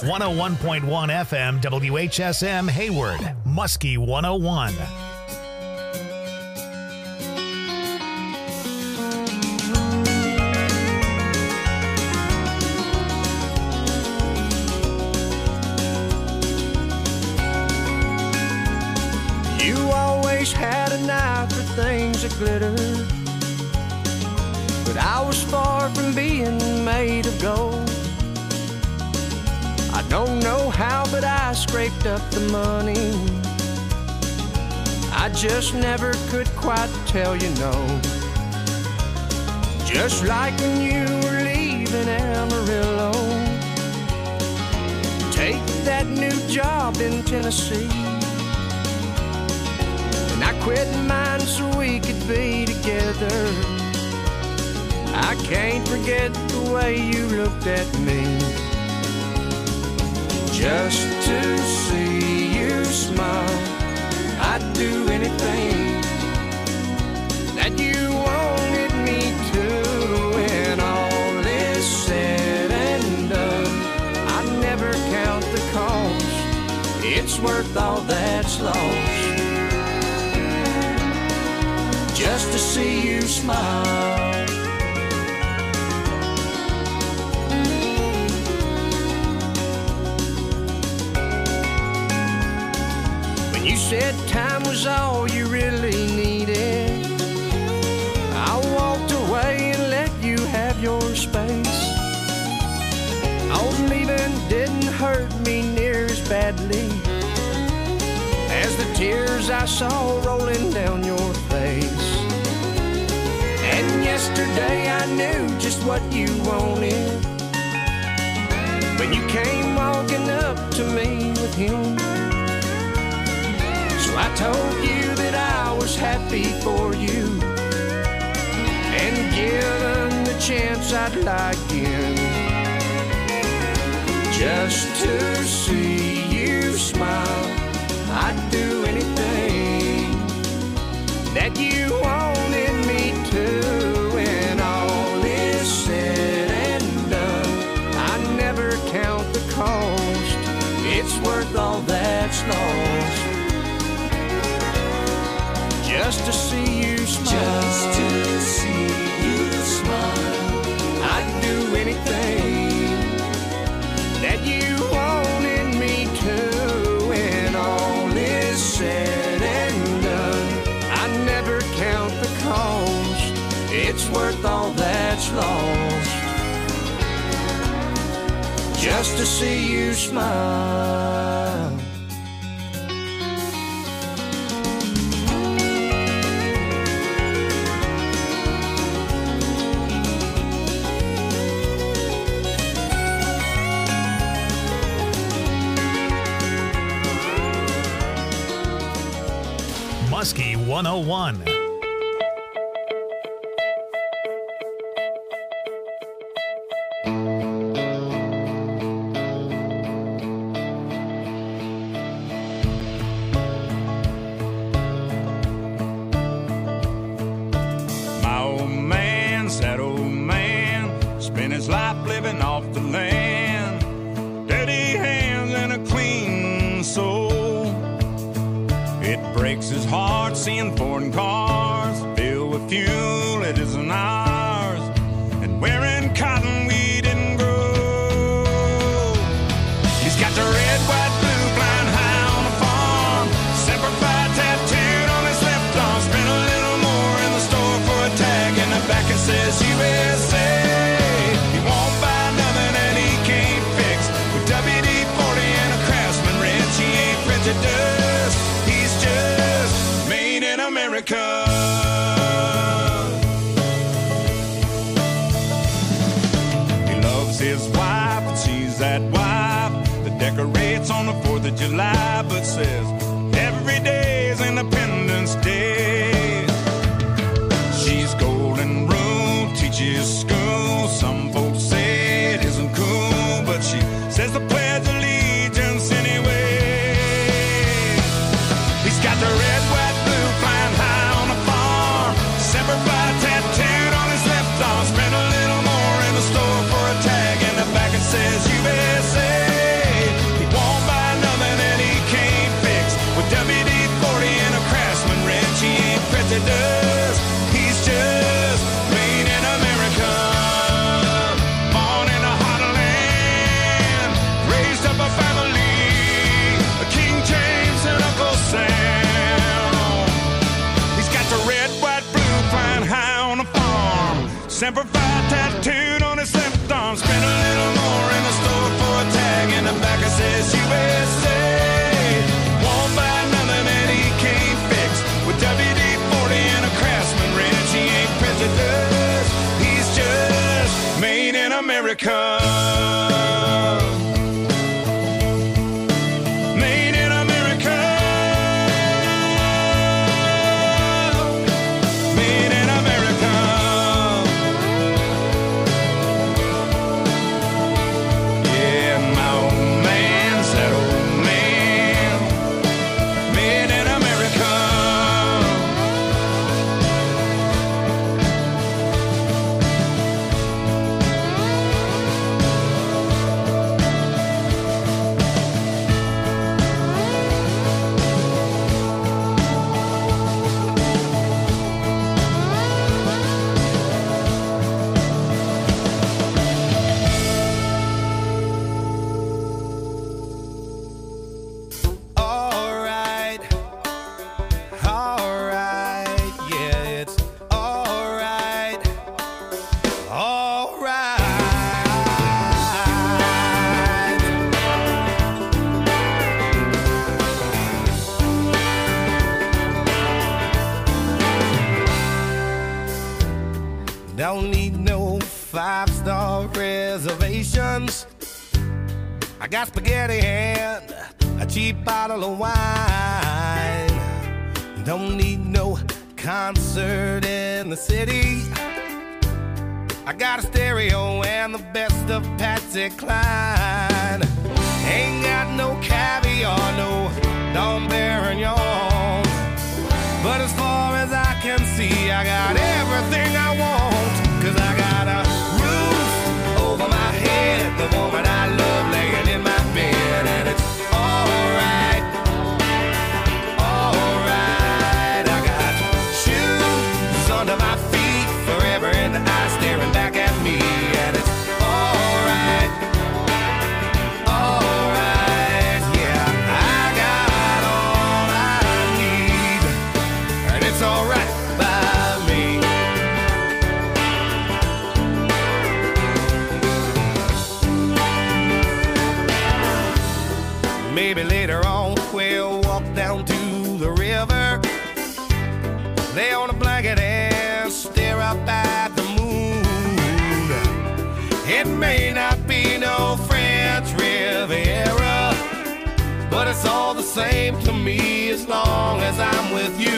101.1 FM WHSM Hayward, Muskie 101. You always had an eye for things that glitter, but I was far from being made of gold. I don't know how, but I scraped up the money. I just never could quite tell you no. Just like when you were leaving Amarillo, take that new job in Tennessee. And I quit mine so we could be together. I can't forget the way you looked at me. Just to see you smile, I'd do anything that you wanted me to. When all is said and done, I never count the cost. It's worth all that's lost, just to see you smile. You said time was all you really needed, I walked away and let you have your space. Oh, leaving didn't hurt me near as badly as the tears I saw rolling down your face. And yesterday I knew just what you wanted when you came walking up to me with him. So I told you that I was happy for you, and given the chance I'd lie again, just to see you smile. I'd do anything that you wanted me to. When all is said and done, I never count the cost. It's worth all that's lost, just to see you smile. Just to see you smile. I'd do anything that you wanted me to. When all is said and done, I never count the cost. It's worth all that's lost, just to see you smile. Muskie 101. My old man, sad old man, spent his life living off the land. Dirty hands and a clean soul. It breaks his heart seeing foreign cars filled with fuel it isn't ours, and wearing cotton we didn't grow. He's got the red, white, blue flying high on the farm, Semper Fi tattooed on his left arm. Spent a little more in the store for a tag, and the back it says USA. He won't buy nothing that he can't fix. With WD-40 and a Craftsman wrench, he ain't printed dust. He's just made in America. He loves his wife, and she's that wife that decorates on the 4th of July, but says every day is Independence Day. She's golden rule, teaches school. Some folks say it isn't cool, but she says the Pledge of Allegiance anyway. He's got the red, white, blue flying high on the farm, Semper Fi tattooed on his left arm. Spent a little more in the store for a tag, and the back it says USA. Semper Fi tattooed on his left arm. Spent a little more in the store for a tag. In the back it says USA. Won't buy nothing that he can't fix. With WD-40 and a Craftsman wrench, he ain't prejudice. He's just made in America. Made in America. Made in America. Yeah, my old man's that old man. Made in America. Alright, yeah, it's alright, alright. Don't need no 5-star reservations. I got spaghetti and a cheap bottle of wine. Don't need no concert in the city. I got a stereo and the best of Patsy Cline. Ain't got no caviar, no Dom Perignon. But as far as I can see, I got everything I want. 'Cause I got a roof over my head, the woman I love laying in my bed, and it's alright, alright. I got shoes under my feet, forever in the eye staring back at me, and it's alright, alright. Yeah, I got all I need, and it's alright by me. Maybe later on we'll walk down to the river, lay on a blanket and stare up at the moon. It may not be no French Riviera, but it's all the same to me as long as I'm with you.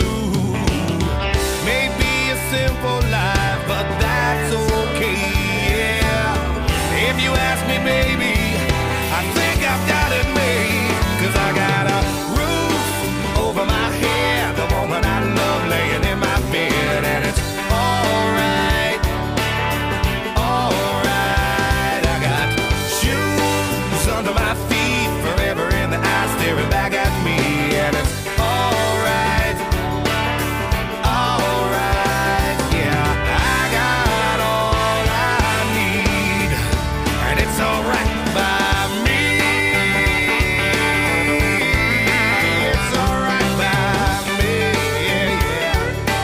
Maybe a simple life, but that's okay, yeah. If you ask me, baby, I think I've got it made. 'Cause I got a roof over my head, the woman I love laying in my bed, and it's alright, alright. I got shoes under my feet, forever in the eye staring back at me, and it's alright, alright. Yeah, I got all I need, and it's alright by me. It's alright by me, yeah, yeah.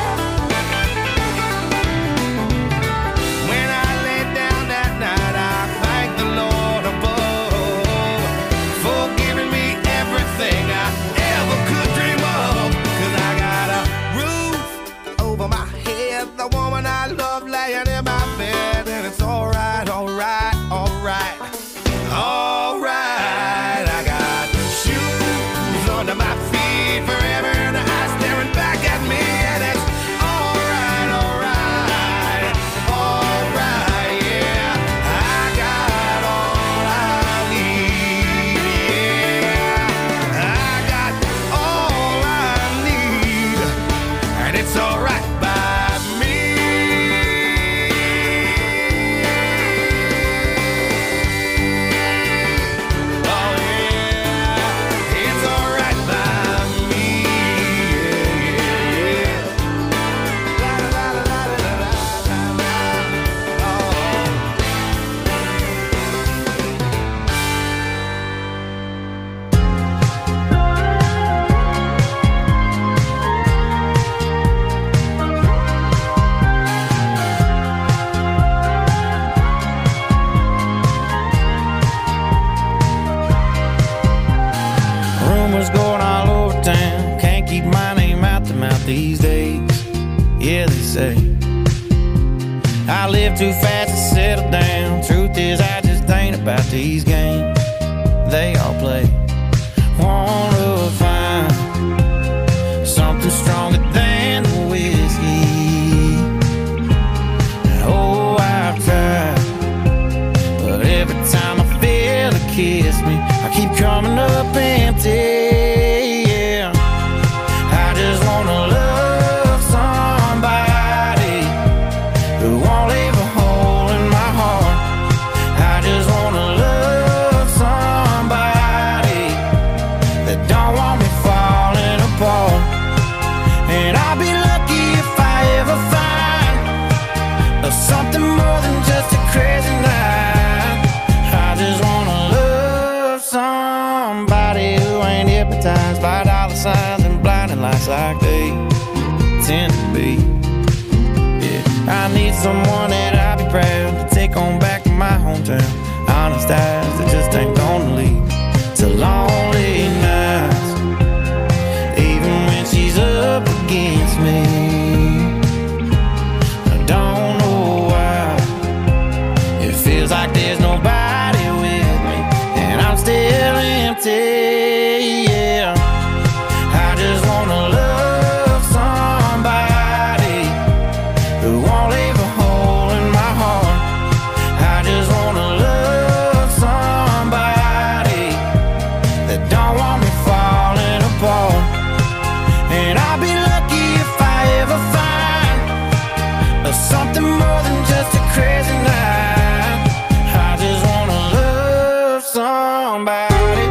When I lay down that night, I thank the Lord above for giving me everything I ever could dream of. 'Cause I got a roof over my head, the woman I love laying in my bed, and it's alright, alright, alright, alright. I got shoes under my feet, forever in the eye staring back at me, and it's alright, alright, alright, yeah. I got all I need, yeah. I got all I need, and it's alright by me. these days. Yeah, they say I live too fast to settle down. Truth is, I just ain't about these games they all play. Wanna find something stronger than the whiskey. Oh, I've tried, but every time I feel it kiss me, I keep coming up empty. Yeah, I just wanna love somebody who won't leave a hole in my heart. I just wanna love somebody that don't want me falling apart. And I'll be lucky if I ever find something more than just a crazy night. I just wanna love somebody who ain't hypnotized by dollar signs and blinding lights like they tend to be. Yeah, I need someone that I'll be proud to take on back to my hometown. Honest eyes that just ain't gonna lead to lonely nights, even when she's up against me. I don't know why it feels like there's nobody with me, and I'm still empty. Yeah, I just wanna love somebody who won't leave a hole in my heart. I just wanna love somebody that don't want me falling apart. And I'll be lucky if I ever find something more than just a crazy night. I just wanna love somebody.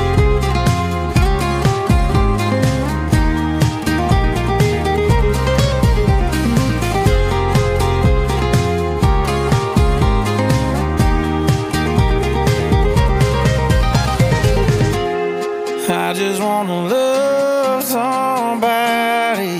I just wanna love somebody.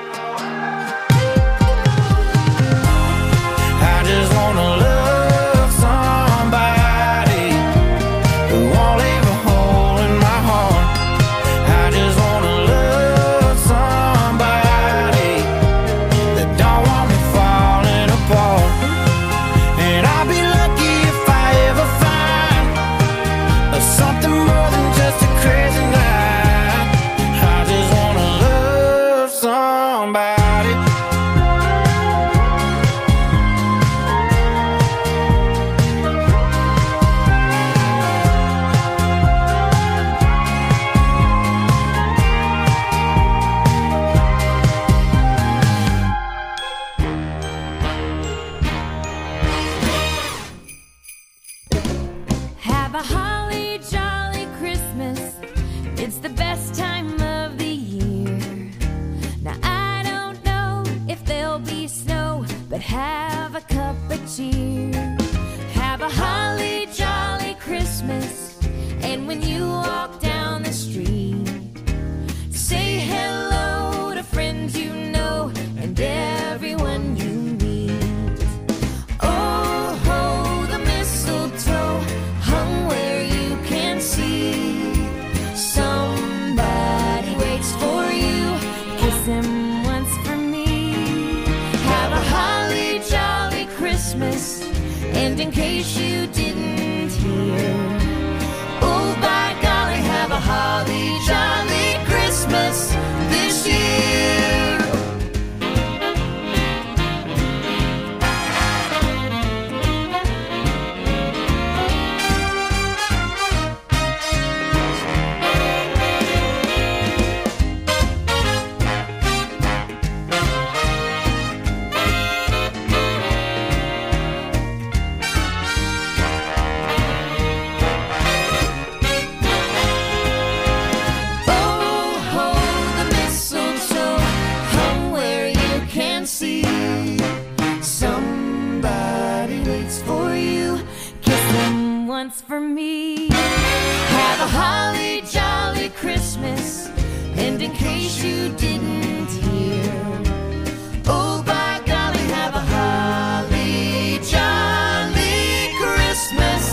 I just wanna love somebody who won't leave a hole in my heart. I just wanna love somebody that don't want me falling apart. And I'll be lucky if I ever find something more than just a crazy night. I just wanna love somebody. Have a holly jolly Christmas. It's the best time of the year. Now I don't know if there'll be snow, but have a cup of cheer. Have a holly jolly Christmas. And when you walk down the street, say hello to friends you know and everyone you meet. Oh, ho, the mistletoe hung where you can see. Somebody waits for you, kiss him once for me. Have a holly jolly Christmas. And in case you didn't hear, oh by golly, have a holly jolly Christmas this year. once for me. Have a holly jolly Christmas. And in case you didn't hear, oh by golly, have a holly jolly Christmas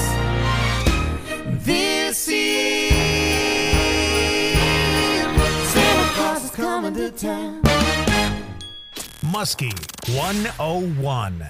this year. Santa Claus is coming to town. Muskie 101.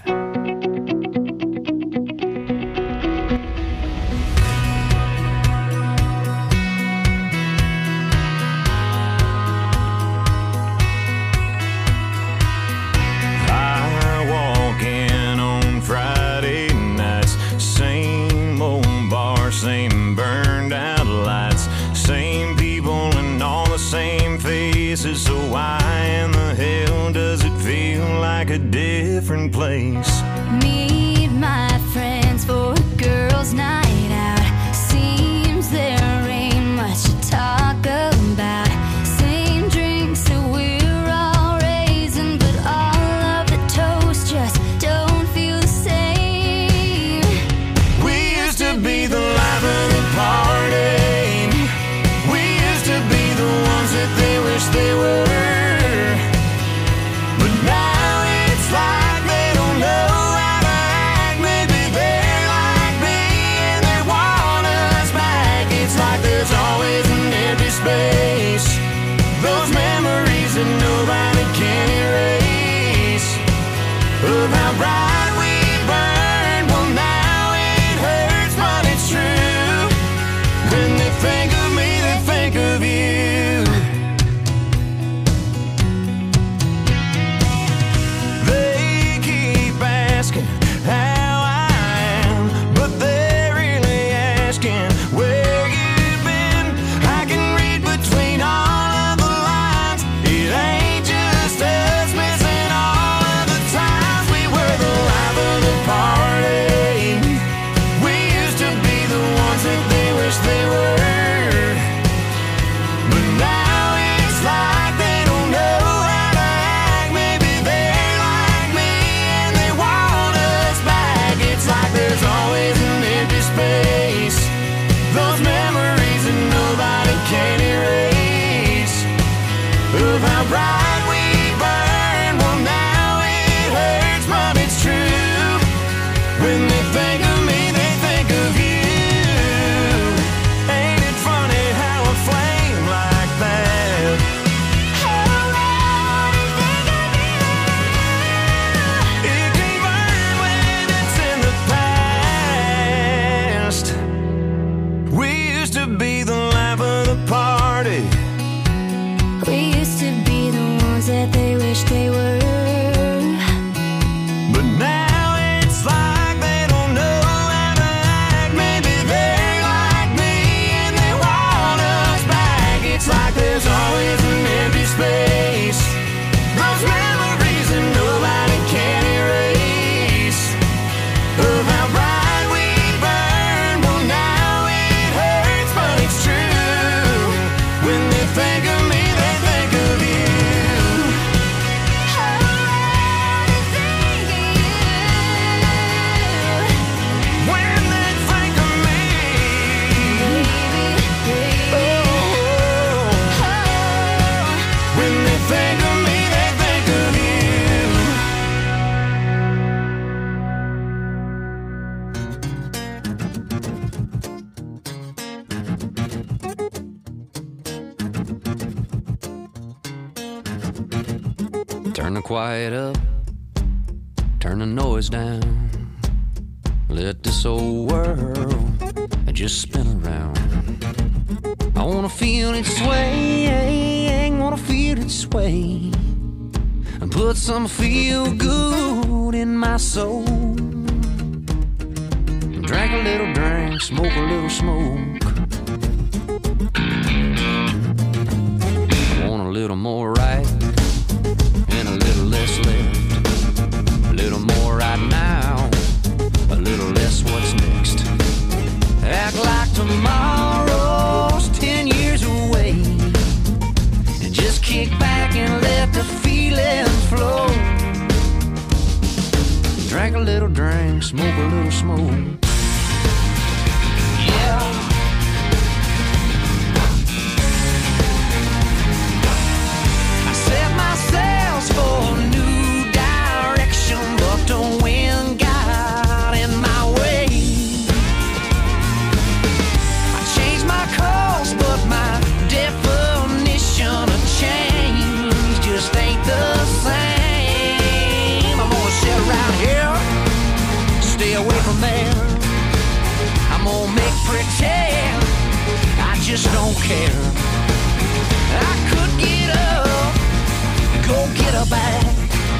Same burned out lights, same people and all the same faces. So why in the hell does it feel like a different place? Meet my friends for a girls' night out. Seems there ain't much to talk about. Same drinks that we're all raising, but all of the toast just don't feel the same. We used to be the life of the party. We used to be the ones that they wish they were. But now it's like they don't know how to act. Maybe they're like me and they want us back. It's like there's always an empty space. Those memories that nobody can erase. Of how bright we burned. Well, now it hurts, but it's true. When they think of me, they think of you. They keep asking how I am, but they're really asking where you've been. I can read between all of the lines. It ain't just us missing all of the times we were the life of the party. We used to be the ones that they wish they were. But now it's like they don't know how to act. Maybe they're like me and they want us back. It's like there's always an empty space. Those memories that nobody can erase. Of how bright we burn. Well, now it hurts, but it's true. When they think of me, they think of you. Ain't it funny how a flame like that? It can burn when it's in the past. We used to be the life of the party. We used to be the ones that they wish they were. But now it's like they don't know how to act. Maybe they're like me and they want us back. It's like there's always an empty space. Those memories that nobody can erase. Of how bright we burn. Well, now it hurts, but it's true. When they think of me, they think of you. When they think of me, when they think of me, they think of you. Turn the quiet up, turn the noise down. Let this old world just spin around. I wanna feel it sway, wanna feel it sway, and put some feel good in my soul. Drink a little drink, smoke a little smoke. I want a little more right and a little less left. A little more right now, a little less what's next. Act like tomorrow's 10 years away, and just kick back and let the feeling flow. Drink a little drink, smoke a little smoke. Yeah. I set my sails for a new direction, but the wind got in my way. I changed my course, but my definition of change just ain't the same. care. I could get up, go get her back,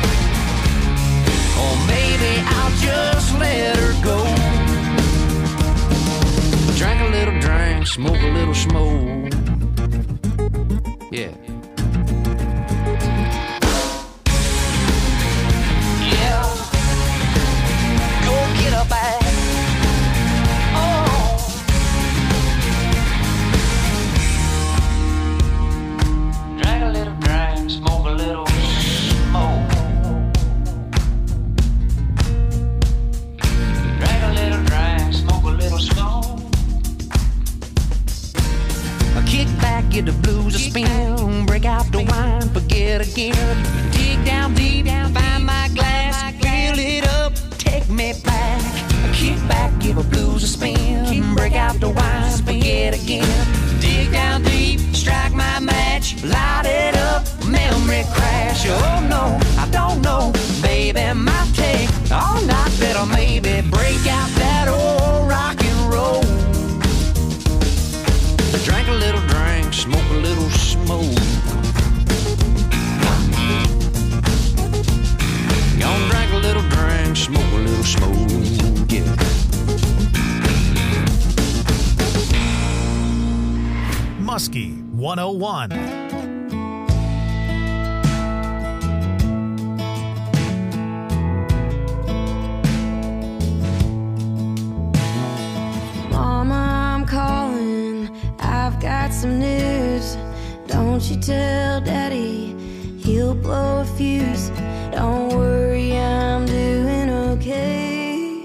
or maybe I'll just let her go. Drink a little drink, smoke a little smoke. Yeah. Yeah. Go get her back. Oh. Drink a little drink, smoke a little smoke. Drink a little drink, smoke a little smoke. Kick back, get the blues a spin, break out the wine, forget again. Dig down deep, find my glass, fill it up, take me back. Kick back, give the blues a spin, break out the wine, forget again. Dig down deep, strike my match, light it up, memory crash. Oh no, I don't know, baby, might take all night, better maybe break out that old rock and roll. Drink a little drink, smoke a little smoke. Gonna drink a little drink, smoke a little smoke, yeah. Muskie 101. Got some news. Don't you tell Daddy, he'll blow a fuse. Don't worry, I'm doing okay.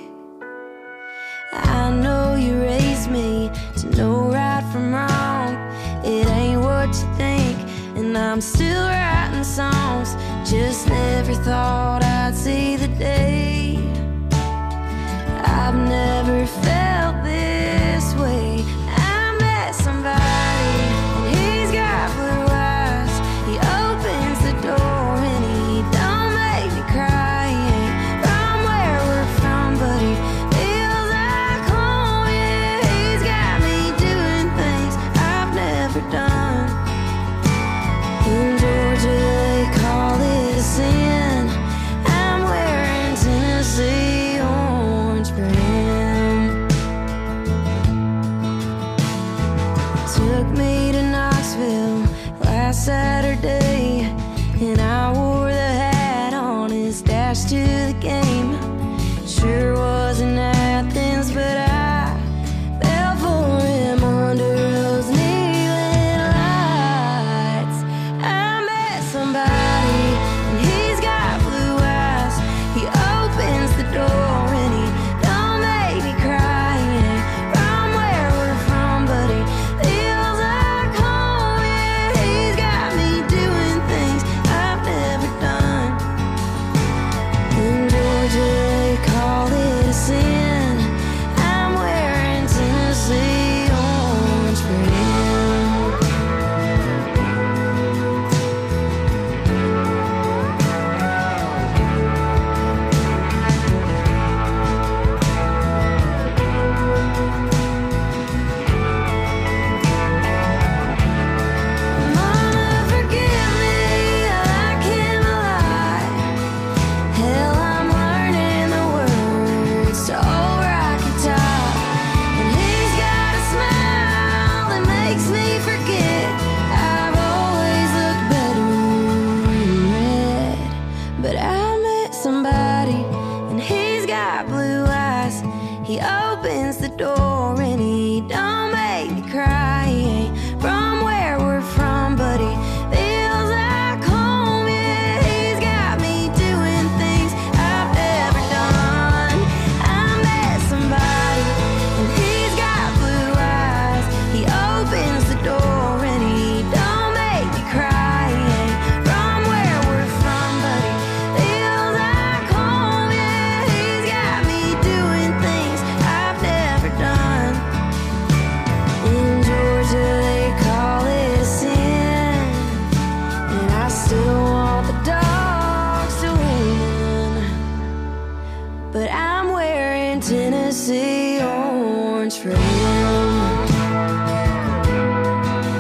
I know you raised me to know right from wrong. It ain't what you think, and I'm still writing songs. Just never thought I'd see the day. I've never felt this way. Somebody, and he's got blue eyes. He opens the door and he don't make me cry. He ain't from where we're from, but he feels like home. Yeah, he's got me doing things I've never done. In Georgia they call it a sin. I'm wearing Tennessee orange for him. Took me to Knoxville last Saturday, and I wore the hat on his dash to the game. Sure wasn't Athens, but I fell for him under those neon lights. I met somebody, and he's got blue eyes. He opens the door and he don't make me cry. He ain't from where we're from, but he feels like home. Yeah, he's got me doing things I've never done. In Georgia they call it a sin. I'm wearing Tennessee orange for him. Mama, forgive me, I can't lie. Hell, I'm learning the words to Old Rocky Top. And he's got a smile that makes me forget I've always looked better in red. But I met somebody, and he's got blue eyes. He opens the door and he don't make me cry. He ain't from where we're from, but he feels like home. Yeah, he's got me doing things I've never done. I met somebody, and he's got blue eyes. He opens the door and he don't make me cry. He ain't from where we're from, but he feels like home. Yeah, he's got me doing things I've never done. In Georgia they call it a sin, and I still want the dogs to win. But I'm wearing Tennessee orange for him.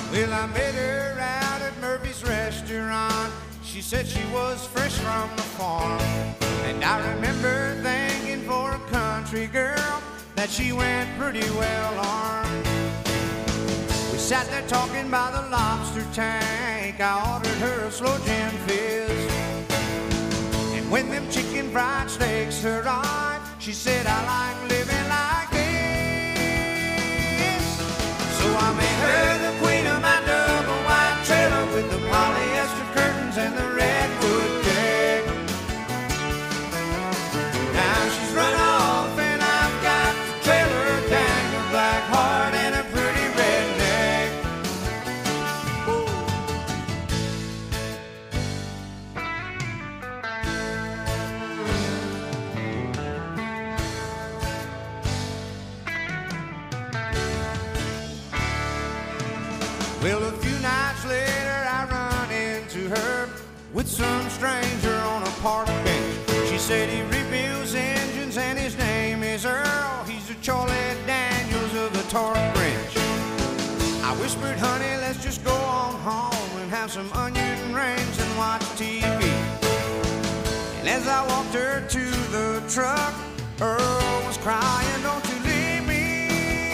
Well, I met her out at Murphy's restaurant. She said she was fresh from the farm. And I remember thinking for a country girl that she went pretty well armed. We sat there talking by the lobster tank. I ordered her a slow gin fizz. And when them chicken fried steaks arrived, she said, I like living like this. So I made her the queen of my double wide trailer with the polyester curtains and the redwood deck. Now she's run off and I've got the trailer, dang, a black heart and a pretty redneck. Well, a few nights later I run into her with some stranger on a park bench. She said he rebuilds engines and his name is Earl. He's the Charlie Daniels of the torque wrench. I whispered, honey, let's just go on home and have some onion rings and watch TV. And as I walked her to the truck, Earl was crying, don't you leave me.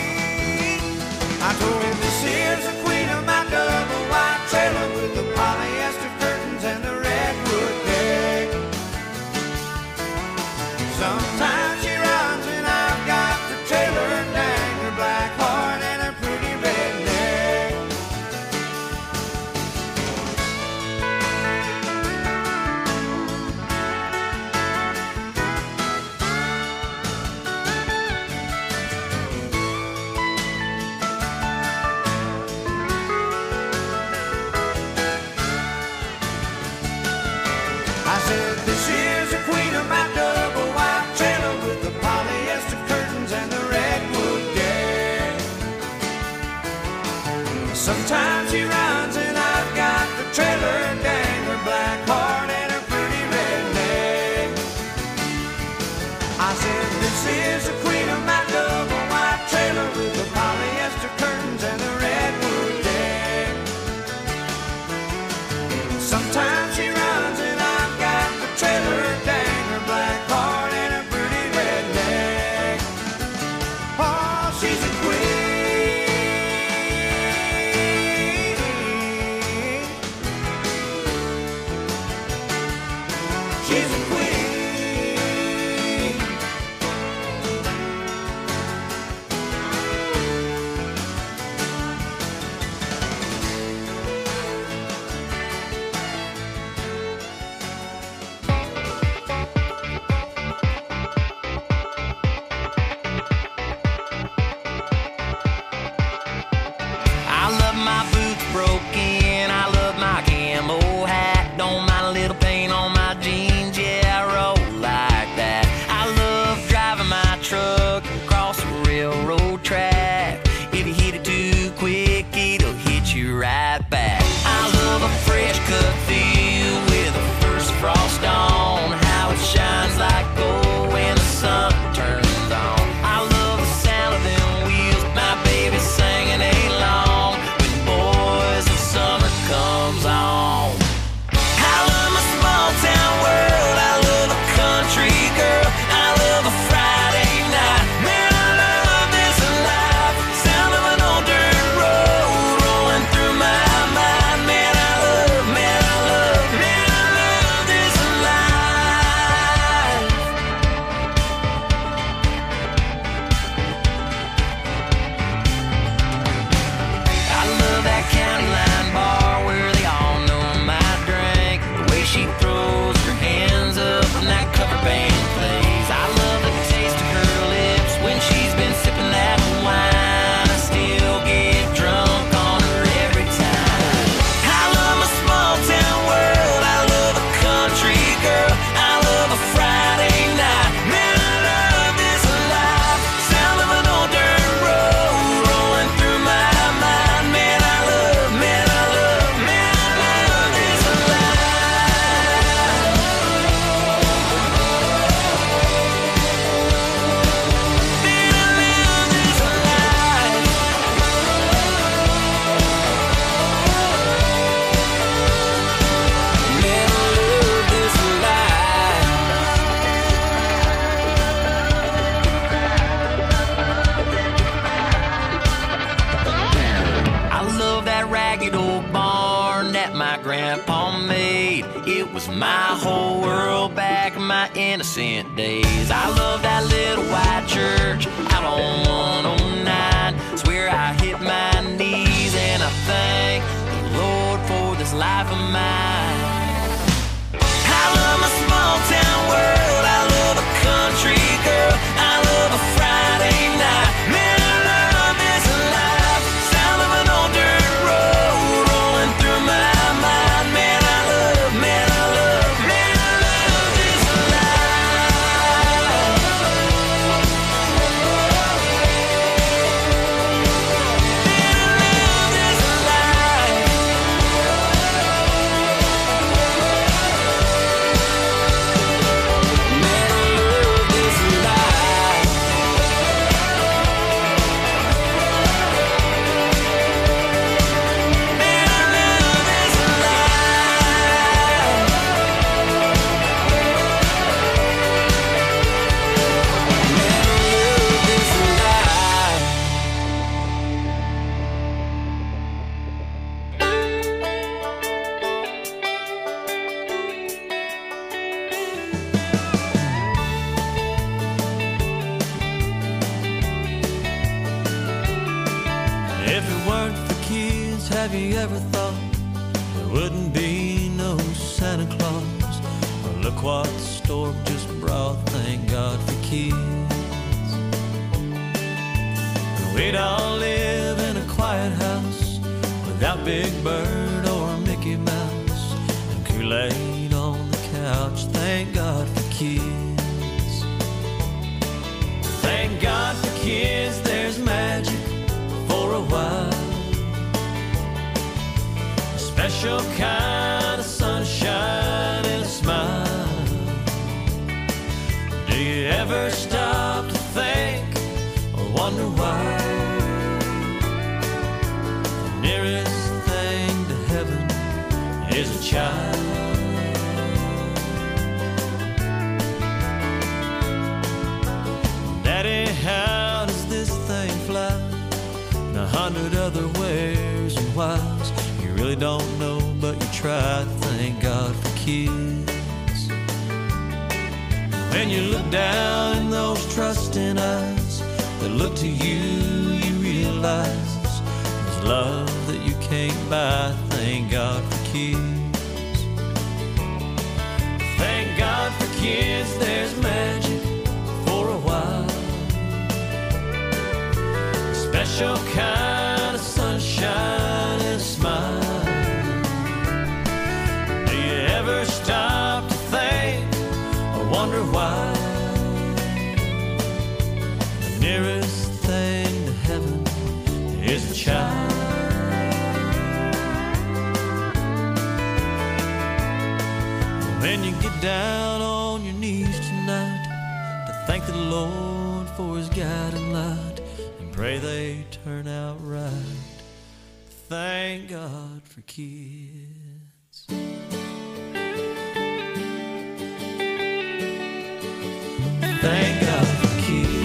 I told him, this here's the queen of my double wide trailer with the polyester curtains and the redwood deck. Sometimes she runs and I've got the trailer, dang, her black heart and her pretty redneck. I said, this is the queen of my double wide trailer with the polyester curtains and the redwood deck. Sometimes she runs and I've got the trailer, dang, her black heart and her pretty redneck. I said, this is the queen of my double wide trailer with the polyester curtains and the redwood deck. Sometimes she runs and I've got the trailer, dang, her black heart and her pretty redneck. Oh, she's a queen. She's a queen. I love my boots broken, I love my camo hat. Don't mind a little paint on my jeans, yeah, I roll like that. I love driving my truck across the railroad track. If you hit it too quick, it'll hit you right back. I love a fresh cut field with the first frost on. How it shines like gold when the sun turns on. I love the sound of them wheels, my baby singing along with the boys of summer. my grandpa made. It was my whole world back in my innocent days. I love that little white church out on 109. It's where I hit my knees and I thank the Lord for this life of mine. I love my small town world. I love a country girl. I love a Friday night. Man, I love this life. Sound of an old dirt road rolling through my mind. Man, I love this life. Man, I love this life. If it weren't for kids, have you ever thought there wouldn't be no Santa Claus? Well, look what the storm just brought, thank God for kids. We'd all live in a quiet house without Big Bird or Mickey Mouse and Kool-Aid on the couch, thank God for kids. Thank God for kids, there's magic for a while. A special kind of sunshine and a smile. Do you ever stop to think or wonder why? The nearest thing to heaven is a child. Daddy, how does this thing fly? 100 other wheres and whys. You really don't know, but you try. Thank God for kids. When you look down in those trusting eyes that look to you, you realize there's love that you can't buy. Thank God for kids. Thank God for kids, there's magic for a while. Special kind of sunshine and a smile. Do you ever stop to think or wonder why? The nearest thing to heaven is a child. When you get down on your knees tonight to thank the Lord for his guiding light, pray they turn out right. Thank God for kids. Thank God for kids.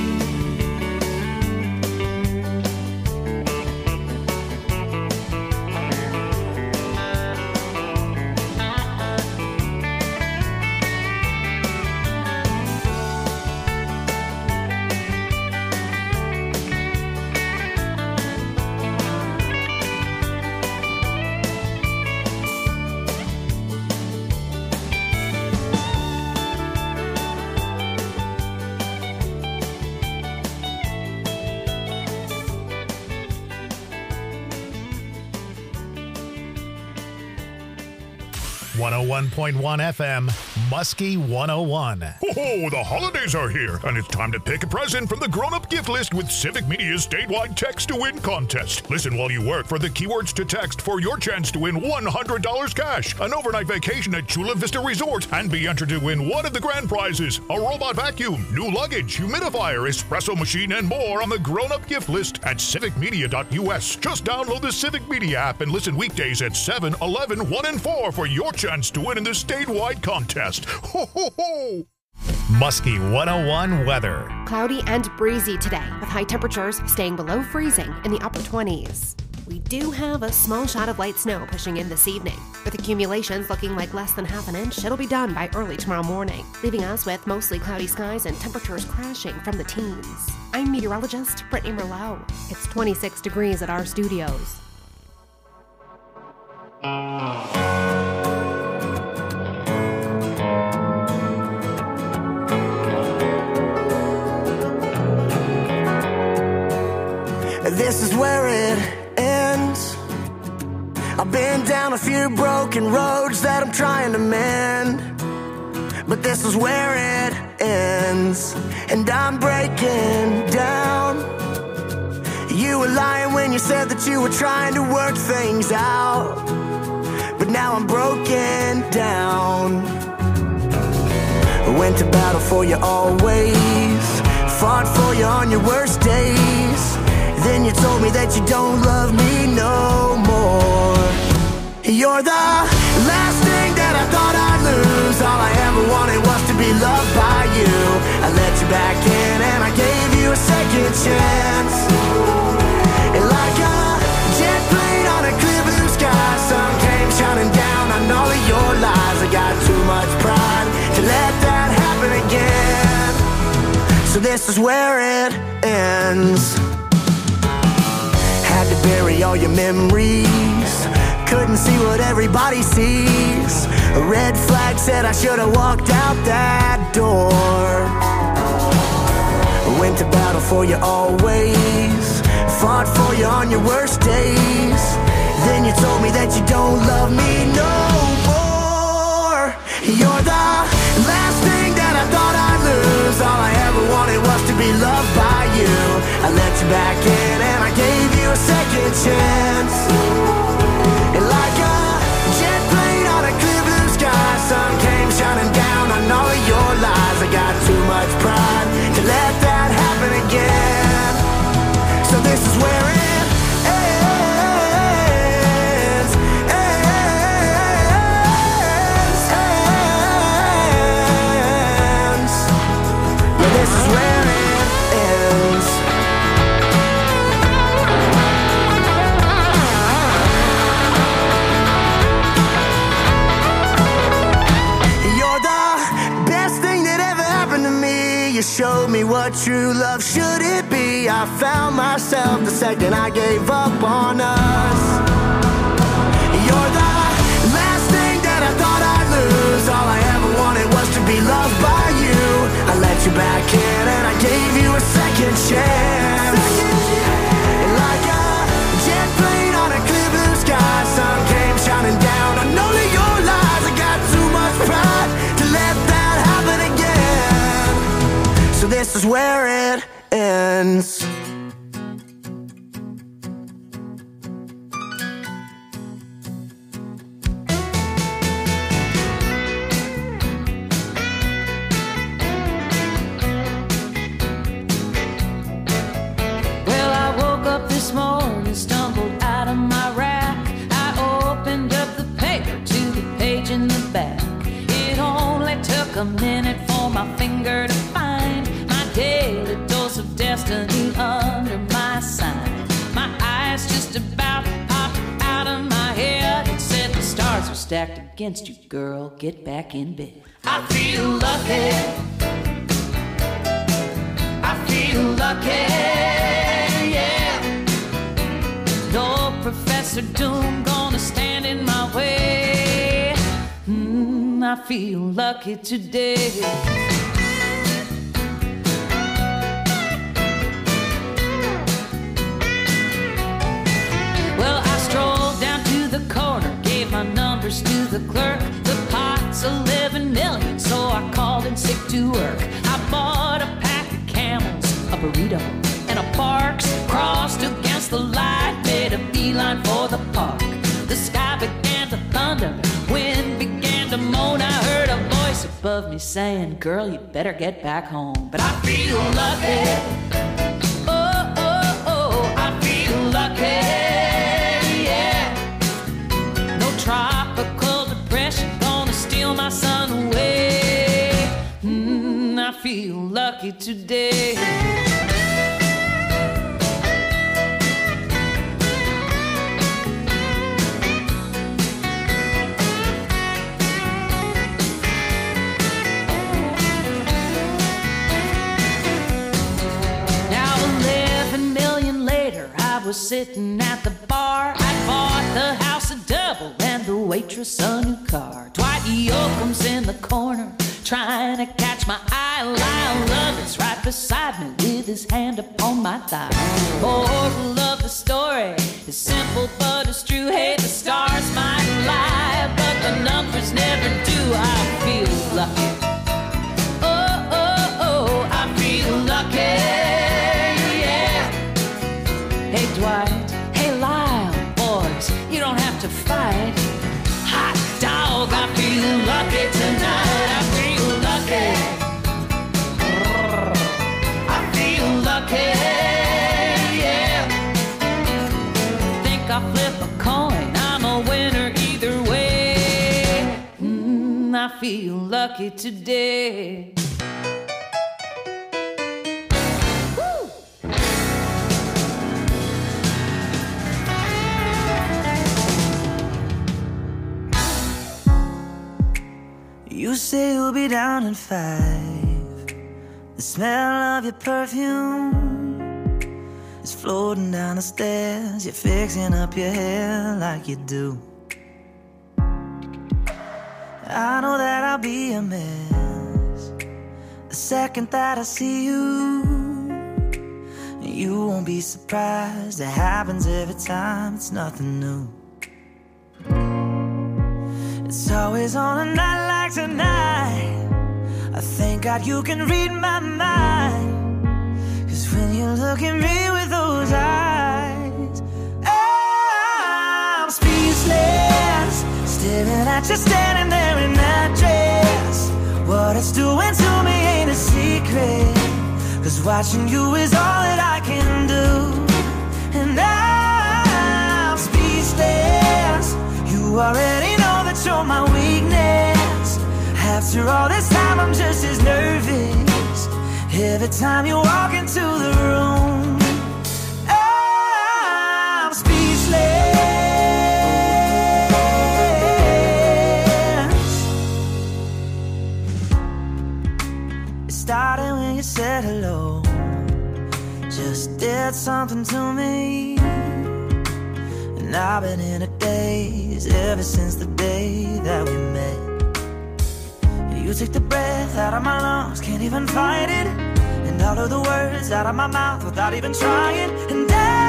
.1 FM, Muskie 101. Oh, the holidays are here, and it's time to pick a present from the grown-up gift list with Civic Media's statewide Text to Win contest. Listen while you work for the keywords to text for your chance to win $100 cash, an overnight vacation at Chula Vista Resort, and be entered to win one of the grand prizes, a robot vacuum, new luggage, humidifier, espresso machine, and more on the grown-up gift list at civicmedia.us. Just download the Civic Media app and listen weekdays at 7, 11, 1, and 4 for your chance to win in the statewide contest. Ho, ho, ho! Muskie 101 weather. Cloudy and breezy today, with high temperatures staying below freezing in the upper 20s. We do have a small shot of light snow pushing in this evening. With accumulations looking like less than half an inch, it'll be done by early tomorrow morning, leaving us with mostly cloudy skies and temperatures crashing from the teens. I'm meteorologist Brittany Merlot. It's 26 degrees at our studios. This is where it ends. I've been down a few broken roads that I'm trying to mend, but this is where it ends, and I'm breaking down. You were lying when you said that you were trying to work things out, but now I'm broken down. I went to battle for you always, fought for you on your worst days. Then you told me that you don't love me no more. You're the last thing that I thought I'd lose. All I ever wanted was to be loved by you. I let you back in and I gave you a second chance. And like a jet plane on a clear blue sky, sun came shining down on all of your lies. I got too much pride to let that happen again. So this is where it ends. Had to bury all your memories, couldn't see what everybody sees. A red flag said I should have walked out that door. I went to battle for you always, fought for you on your worst days. Then you told me that you don't love me no more. You're the last thing that I thought I'd lose. All I ever wanted was to be loved by you. I let you back in and I gave you a second chance. And like a jet plane on a clear blue sky, sun came shining down on all of your lies. I got too much pride to let that happen again. So this is where it ends, ends. Yeah, this is where it ends. You showed me what true love should it be. I found myself the second I gave up on us. You're the last thing that I thought I'd lose. All I ever wanted was to be loved by you. I let you back in and I gave you a second chance. And like a jet plane on a clear blue sky, sun came shining down on all of your lies. I got too much pride to let that happen again. So this is where it ends. Well, I woke up this morning, stumbled out of my rack. I opened up the paper to the page in the back. It only took a minute for my finger to find my daily dose of destiny under my sign. My eyes just about popped out of my head and said the stars are stacked against you, girl, get back in bed. I feel lucky, I feel lucky, yeah. No Professor Doom gonna stand in my way. I feel lucky today. Well, I strolled down to the corner, gave my numbers to the clerk. The pot's 11 million, so I called in sick to work. I bought a pack of Camels, a burrito, and a Parks. Crossed against the light, made a beeline for the park. The sky began to thunder, wind began to moan. I heard a voice above me saying, girl, you better get back home. But I feel lucky, oh, oh, oh, I feel lucky, yeah. No tropical depression gonna steal my sun away. I feel lucky today. sitting at the bar. I bought the house a double and the waitress a new car. Dwight Yoakam's in the corner trying to catch my eye. Lyle Lovett's right beside me with his hand upon my thigh. Moral of the story is simple but it's true. Hey, the stars might lie, but the numbers never do. I feel lucky. Oh, oh, oh, I feel lucky. Yeah. Hey, Dwight. Hey, Lyle. Boys, you don't have to fight. Hot dog, I feel lucky tonight. I feel lucky. I feel lucky. Yeah. Think I'll flip a coin. I'm a winner either way. I feel lucky today. You say you'll be down in 5. The smell of your perfume is floating down the stairs. You're fixing up your hair like you do. I know that I'll be a mess the second that I see you. You won't be surprised, it happens every time, it's nothing new. It's always on a night like tonight. I thank God you can read my mind. 'Cause when you look at me with those eyes, I'm speechless, staring at you standing there in that dress. What it's doing to me ain't a secret, 'cause watching you is all that I can do. And I'm speechless. You already know that you're my weakness. After all this time I'm just as nervous every time you walk into the room. I'm speechless. It started when you said hello, just did something to me. And I've been in a daze ever since the day that we met. You took the breath out of my lungs, can't even fight it. And all of the words out of my mouth without even trying. And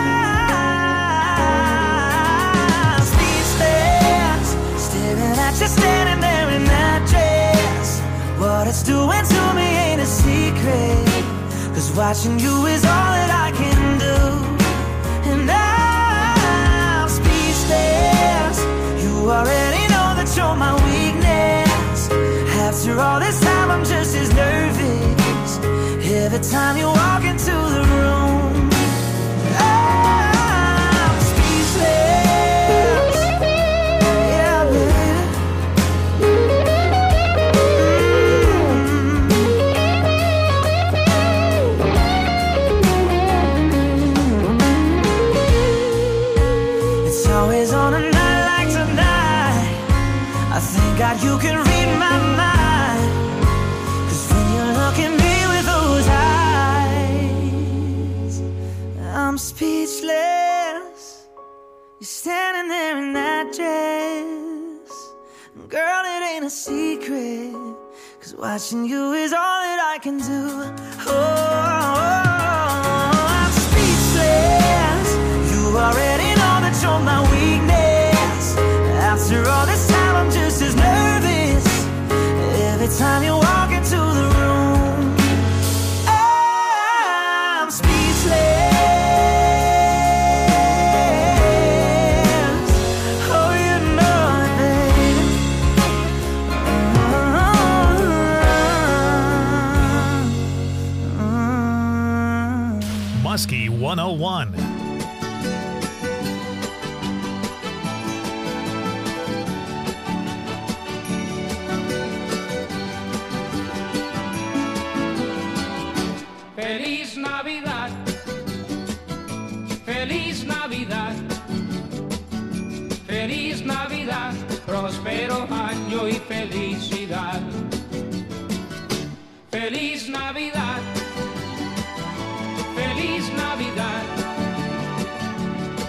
I'm speechless, staring at you standing there in that dress. What it's doing to me ain't a secret, 'cause watching you is all that I can do. And I'm speechless. You already know that you're my weakness. After all this time I'm just as nervous every time you walk into the room. I'm speechless. Yeah, baby. It's always on a night like tonight. I thank God you can read my mind. 'Cause when you look at me with those eyes, I'm speechless. You're standing there in that dress. Girl, it ain't a secret, 'cause watching you is all that I can do. Oh, I'm speechless. You already know that you're my weakness. After all this time I'm just as nervous every time you walk into the room. I'm speechless. Oh, you know it, baby. Muskie 101. Feliz Navidad, feliz Navidad, feliz Navidad, próspero año y felicidad. Feliz Navidad, feliz Navidad,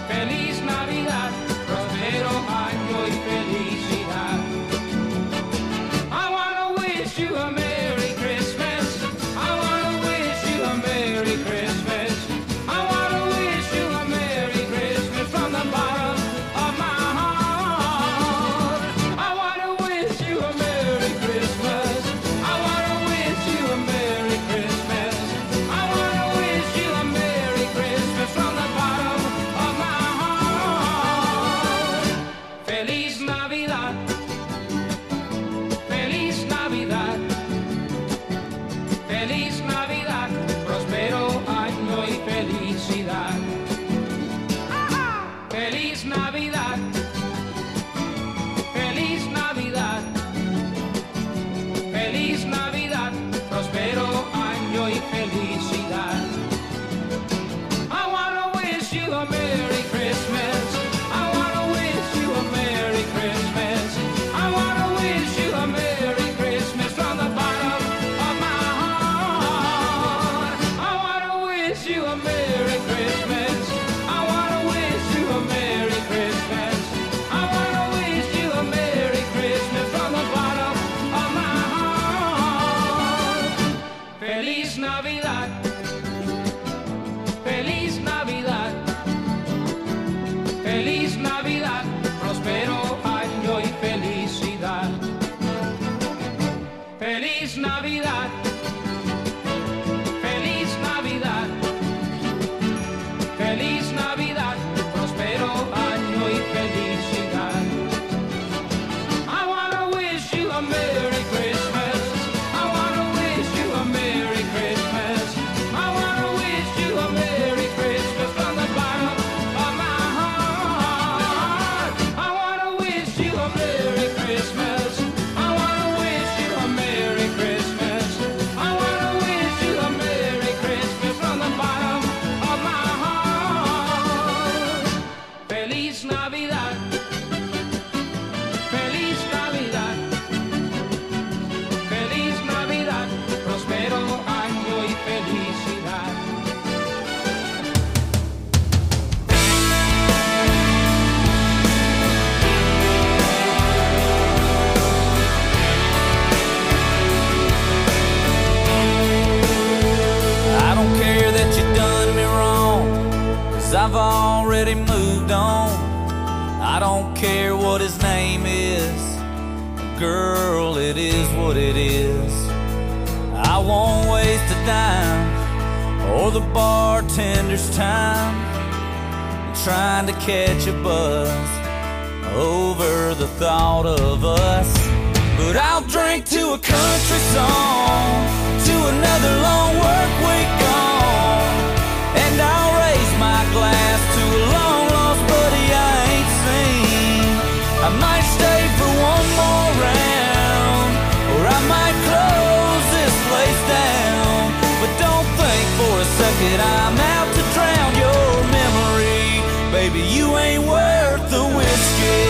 girl, it is what it is. I won't waste a dime or the bartender's time trying to catch a buzz over the thought of us. But I'll drink to a country song, to another long work week gone, and I'll raise my glass to a long lost buddy I ain't seen. I might stay for one more round, or I might close this place down. But don't think for a second I'm out to drown your memory. Baby, you ain't worth the whiskey.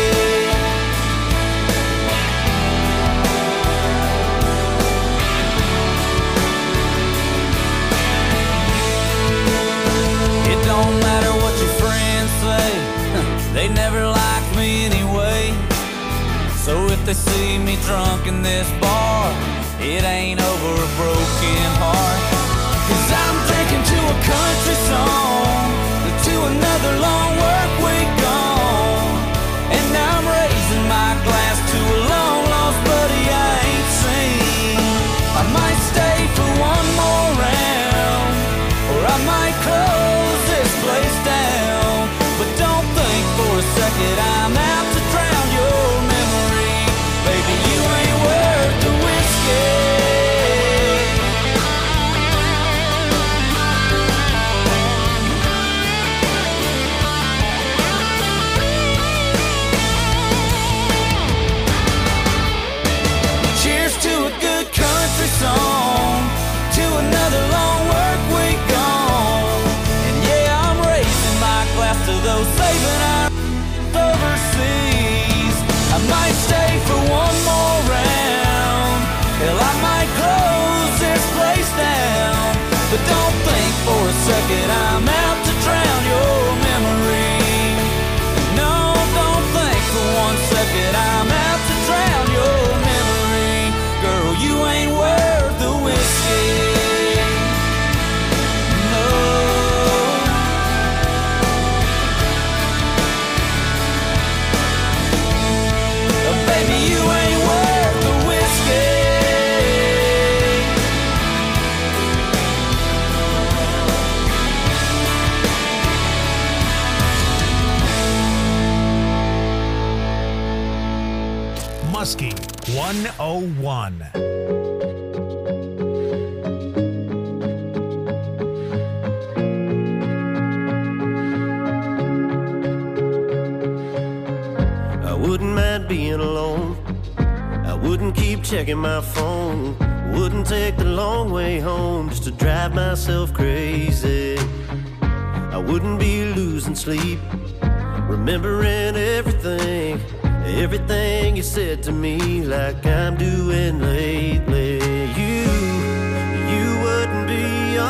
It don't matter what your friends say, they never liked me anyway. So if they see me drunk in this bar, it ain't over a broken heart. 'Cause I'm drinking to a country song, to another long work week gone, and I'm raising my glass to a long lost buddy I ain't seen. I might stay for one more round, or I might close this place down. But don't think for a second I'm out to drown your memory. Baby, you ain't worth the whiskey. Cheers to a good country song, to another long work week gone. And yeah, I'm raising my glass to those saving our overseas. I might stay for one more round, hell, I might close this place down. But don't think for a second I'm out to drown your memory. No, don't think for 1 second I'm out to drown your memory. Girl, you ain't worth the whiskey. No. Baby, you ain't worth the whiskey. Muskie 101. I wouldn't mind being alone. I wouldn't keep checking my phone. Wouldn't take the long way home just to drive myself crazy. I wouldn't be losing sleep, remembering everything, everything you said to me, like I'm doing lately. You wouldn't be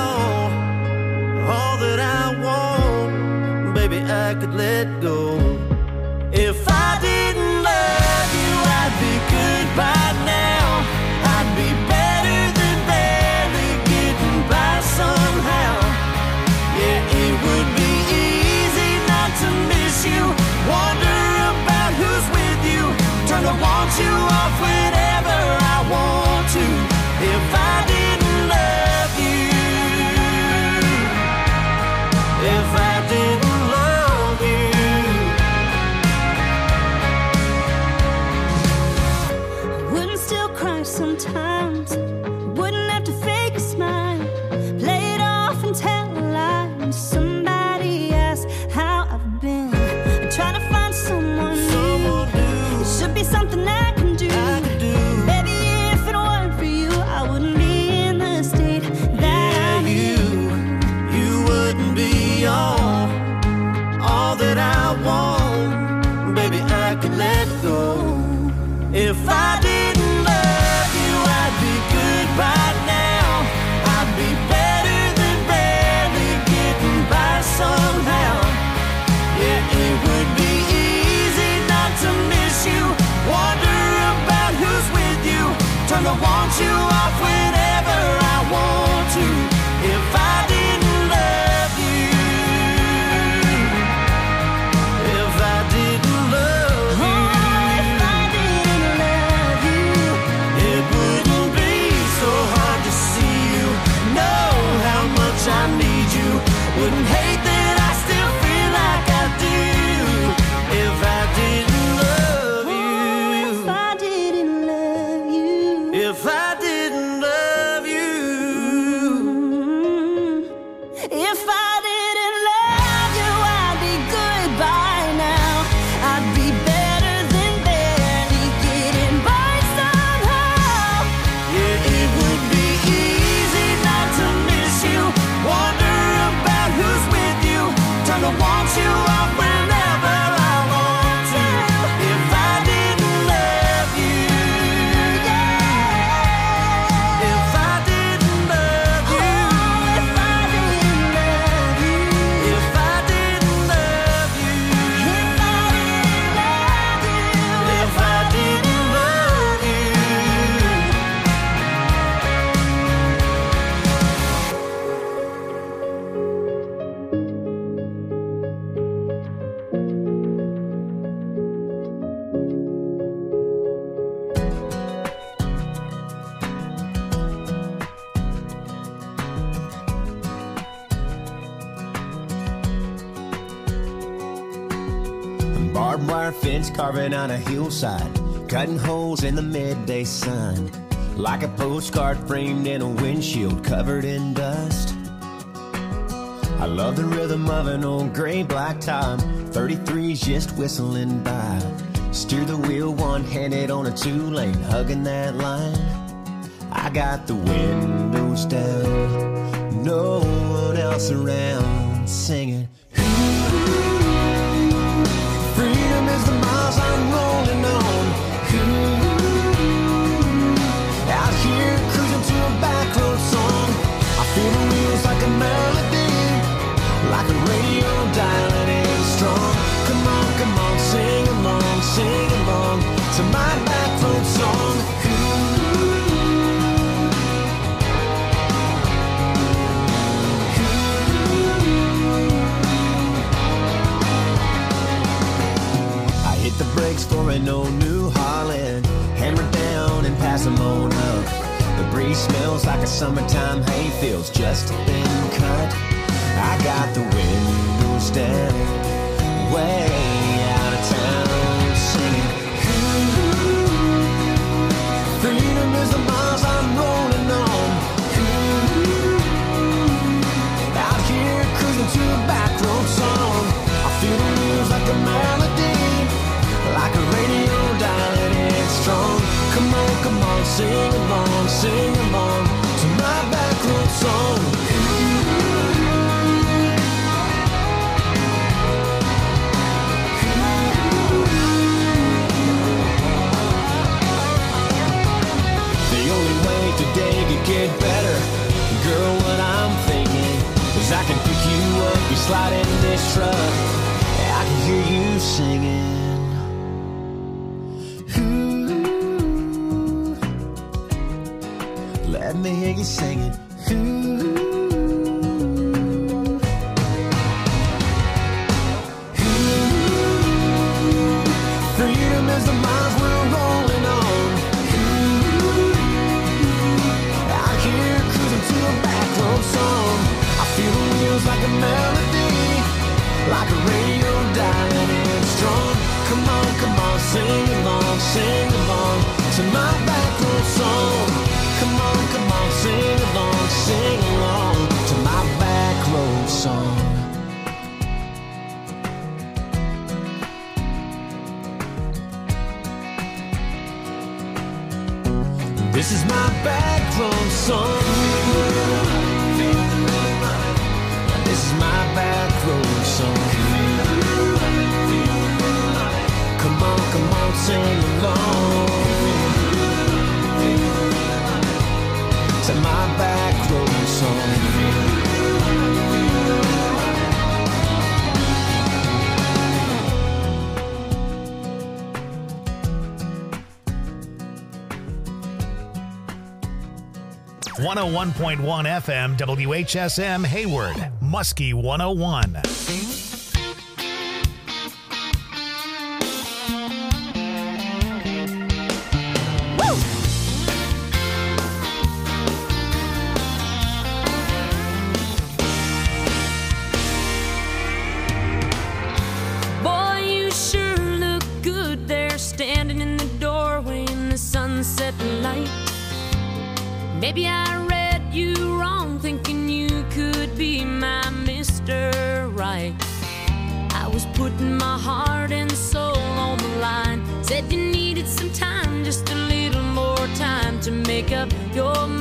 all that I want. Baby, I could let go. If I didn't love you, I'd be good by now. I'd be better than barely getting by somehow. Yeah, it would be easy not to miss you, wonder about who's with you, turn to want you off whenever I want to. If I didn't love you, if I didn't love you. Wouldn't still cry sometimes, wouldn't have to fake a smile, play it off and tell a lie when somebody asks how I've been. I'm trying to find someone new. It should be something I can do. Baby, if it weren't for you, I wouldn't be in the state that I'm in. You wouldn't be all that I want. Baby, I could let go. If I didn't love you, I'd be good by now. I'd be better than barely getting by somehow. Yeah, it would be easy not to miss you, wonder about who's with you, turn to want you off whenever I want to. If I didn't love you, if I didn't love you, if I didn't love wire fence carving on a hillside, cutting holes in the midday sun, like a postcard framed in a windshield covered in dust. I love the rhythm of an old gray black top, 33's just whistling by. Steer the wheel one-handed on a two-lane, hugging that line. I got the windows down, no one else around, singing. Freedom is the miles I'm rolling on. Out here cruising to a back road song. I feel the wheels like a melody, like a radio dialing in strong. Come on, sing along to my back road song. I hit the brakes for an old New Holland, hammer down and pass them on up. The breeze smells like a summertime hayfield's just been cut. I got the windows down, way out of town, singing. Freedom is the miles I'm rolling on. Out here cruising to a back road song. I feel the wheels like a melody, like a radio dialing in strong. Come on, sing along to my back road song. Today could get better, girl. What I'm thinking is I can pick you up, you slide in this truck, I can hear you singing. Ooh, let me hear you singing. Ooh, freedom is the miles we're rolling on. Song. I feel the wheels like a melody, like a radio dialing in strong. Come on, sing along to my back road song. Come on, sing along to my back road song. This is my back road song. This is my back road song. Come on, sing along to my back road song. 101.1 FM WHSM Hayward, Muskie 101. Boy, you sure look good there, standing in the doorway in the sunset light. Maybe I read you wrong, thinking you could be my Mr. Right. I was putting my heart and soul on the line. Said you needed some time, just a little more time to make up your mind.